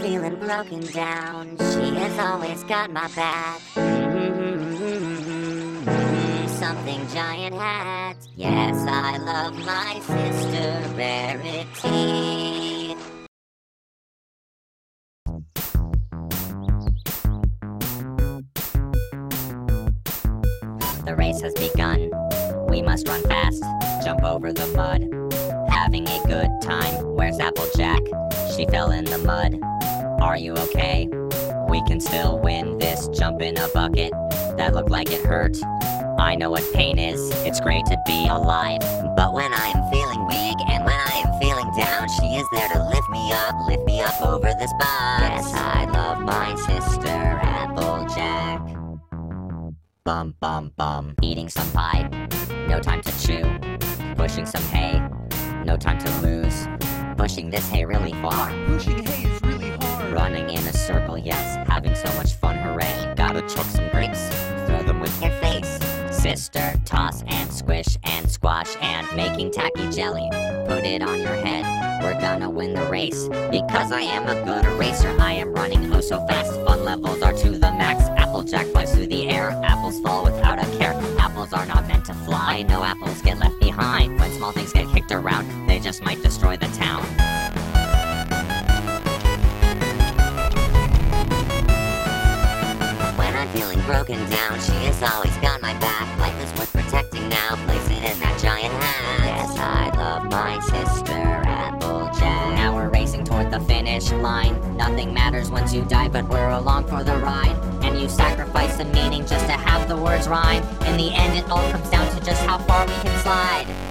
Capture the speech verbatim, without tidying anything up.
feeling broken down, she has always got my back. Mm-hmm. Something giant hat. Yes, I love my sister Rarity. The race has begun. We must run fast, jump over the mud. Having a good time. Where's Applejack? She fell in the mud. Are you okay? We can still win this. Jump in a bucket that looked like it hurt. I know what pain is. It's great to be alive. But when I am feeling weak and when I am feeling down, she is there to lift me up, lift me up over this box. Yes, I love my sister Applejack. Bum bum bum. Eating some pie, no time to chew. Pushing some hay, no time to lose. Pushing this hay really far. Pushing hay is really hard. Running in a circle, yes, having so much fun, hooray. Gotta chuck some grapes, throw them with your face. Sister, toss and squish and squash and making tacky jelly. Put it on your head, we're gonna win the race. Because I am a good racer, I am running oh so fast. Fun levels are to the max. Applejack flies through the air, apples fall without a care. Apples are not meant to fly, no apples get left behind. When small things get kicked around, they just might destroy the town. When I'm feeling broken down, she has always got my back. Life is worth protecting now, place it in that giant hat. Yes, I love my sister Applejack. Now we're racing toward the finish line. Nothing matters once you die, but we're along for the ride. And you sacrifice the meaning just to have the words rhyme. In the end, it all comes down to just how far we can slide.